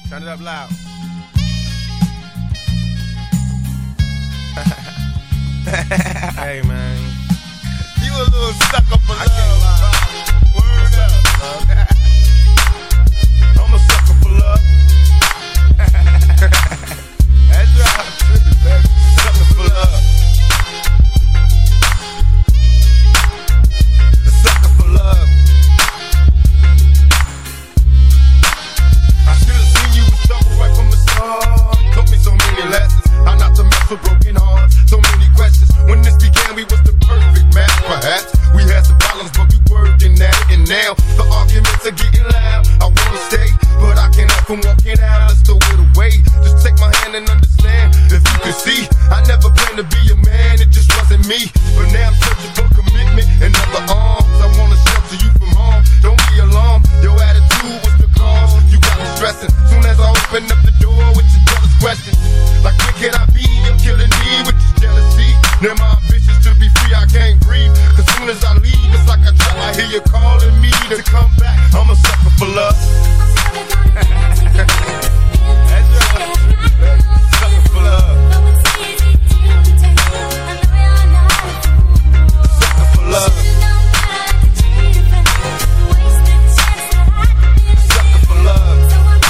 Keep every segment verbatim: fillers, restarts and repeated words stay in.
Turn it up loud. Hey, man. You a little sucker for I love. can't lie. Word up. I'm a sucker for love. That's right. Sucker for love. A sucker for love. I should have seen you was trouble right from the start. Taught me so many lessons. How not to mess with broken hearts. So many questions. When this began, we was the perfect match. Perhaps we had some problems, but we working at it. And now the arguments are getting loud. I wanna stay, but I can't help from walking out. Let's throw it away. Just take my hand and understand. If you can see, I never planned to be a man. It just wasn't me. But now I'm searching for commitment and other arms. I wanna shelter you from harm. Don't be alarmed. Your attitude was the cause. You got me stressing. Soon as I open up the door with your jealous questions, like where can I be? You're killing me with this jealousy. Now my ambitions to be free, I can't breathe. Cause soon as I leave, it's like I try. I hear you calling me to come back. I'm a sucker for love. That's right. Sucker for love. Sucker for love. Sucker for love.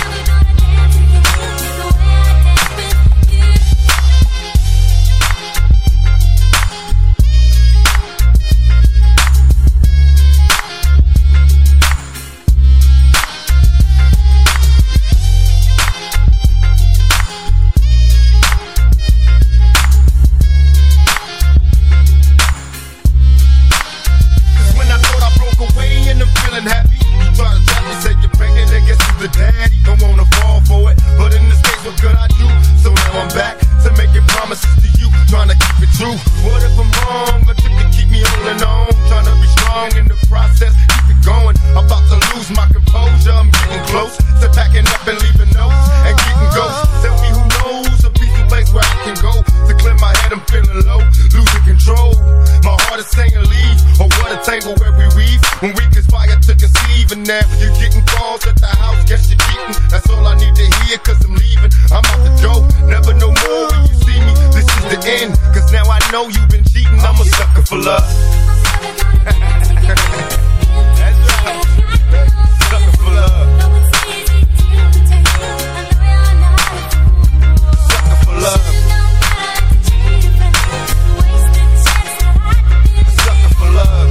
Happy, you try to trap me, say you're pregnant, and guess who's the daddy? Don't wanna fall for it, but in this case, what could I do? So now I'm back to making promises to you, trying to keep it true. What if I'm wrong? A trick to keep me holding on, trying to be strong in the process, keep it going. I'm about to lose my composure, I'm getting close to packing up and leaving notes and getting ghosts. Tell me who knows a peaceful place where I can go to clear my head. I'm feeling low, losing control. My heart is saying leave, or what a tangle where we weave when we conspire to conceive. And now you're getting calls at the house, guess you're cheating. That's all I need to hear, cause I'm leaving. I'm out the door, never no more when you see me. This is the end, cause now I know you've been cheating. I'm a sucker for love. That's right. Sucker for love. Sucker for love. Sucker for love.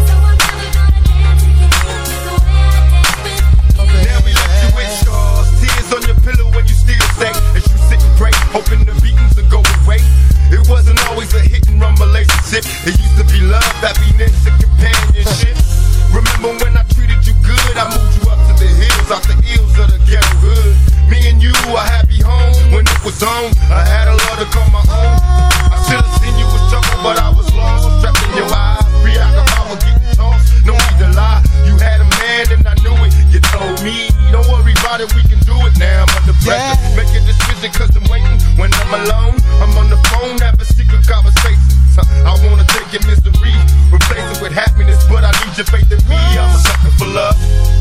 Now we left you with scars, tears on your pillow when you still say, as you sit and pray, hoping the beatings will go away. It wasn't always a hit and run relationship. It used to be love, happiness, and companionship. Remember when I treated you good? I moved you up to the hills, out the hills of the ghetto hood. Me and you, a happy home. When it was on, I had a love to call my own. I should have seen you was trouble, but I was lost. Trapped in your eyes, preoccupied with getting tossed. No need to lie, you had a man and I knew it. You told me, don't worry about it, we can do it. Now I'm under pressure, yeah. Make a decision cause I'm waiting. When I'm alone, I'm on the phone, having secret conversations. I wanna take your misery, replace it with happiness, but I need your faith in me. I'm a sucker for love.